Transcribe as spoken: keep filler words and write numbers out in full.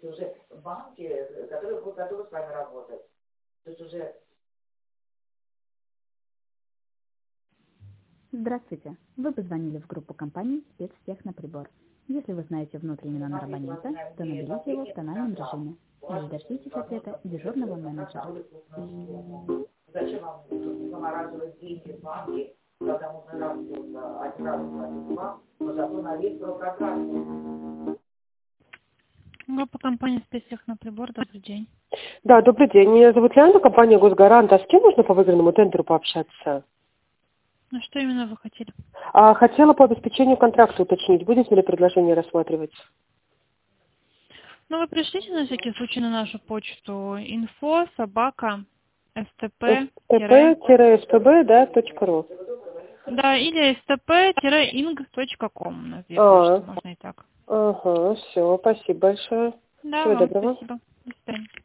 есть уже банки, которые будут готовы с вами работать. То есть уже... Здравствуйте. Вы позвонили в группу компании «Спецтехноприбор». Если вы знаете внутренний номер абонента, то наберите его в тональном режиме или дождитесь ответа дежурного менеджера. Зачем вам замораживать деньги в банке, когда можно раз один раз платить вам, но зато на весь срок отрасти? Группа компании «Спецтехноприбор». Добрый день. Да, добрый день. Меня зовут Лиана, компания «Госгарант». А с кем можно по выигранному тендеру пообщаться? Ну что именно вы хотели? А, хотела по обеспечению контракта уточнить, будете ли предложение рассматривать? Ну вы пришлите на всякий случай на нашу почту info собака stp stp-spb, да, точка ру. да, или stp-ing точка com у нас, А, можно и так. ага, все, спасибо большое. Да, Всего вам доброго. спасибо. До свидания.